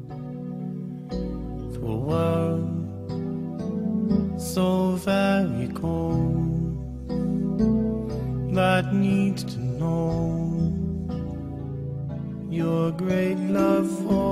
to a world so very cold that needs to know your great love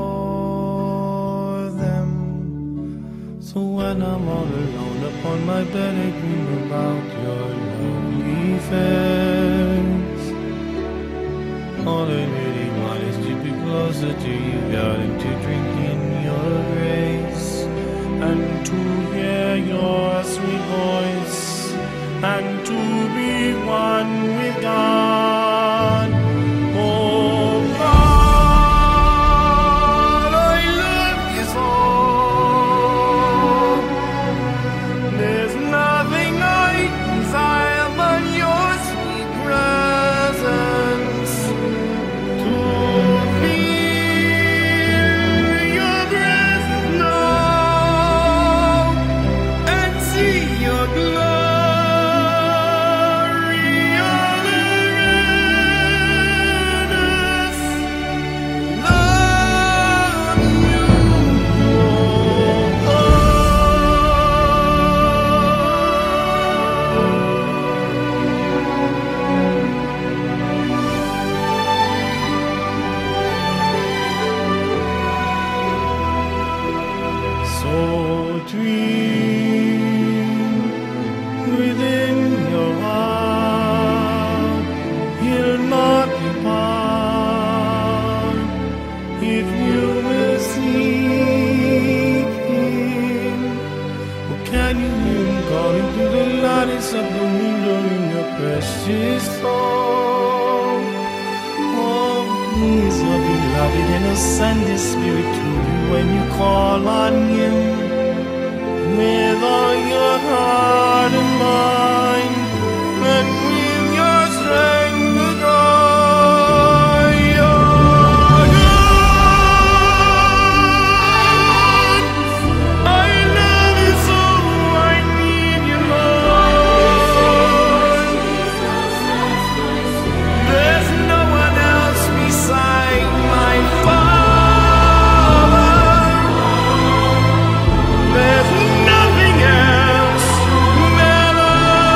for them. So when I'm all alone upon my bed, I dream about your lovely face. All I really want is to be closer to you, God, and to drink in your grace, and to hear your sweet voice, and to be one with God. Oh God, I love you so. There's nothing I desire but your sweet presence. To feel your breath now and see your glory all around us. Love you, oh, so dream within your heart, he'll not depart if you will seek him. Oh, can you hear him calling through the lattice of the window in your precious soul? Oh, he's your beloved, and he'll send his spirit to you when you call on him with all your heart and mind, and with your strength to go. You're God. I love you so, I need you, Lord. There's no one else beside my Father. There's nothing else that I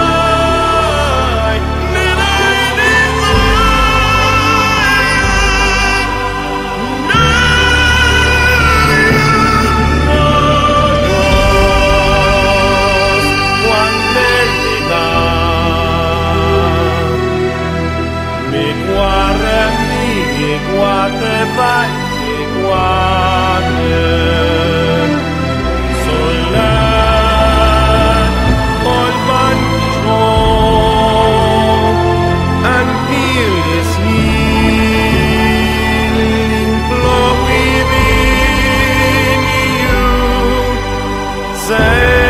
desire. One me guarda mi guarda vai guarda solar all control and feel this healing flow within you. Say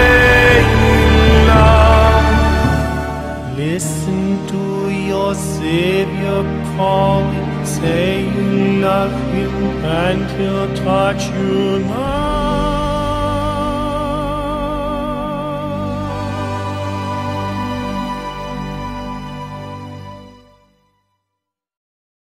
love, listen to your Savior calling. Say you love him and he'll touch you now.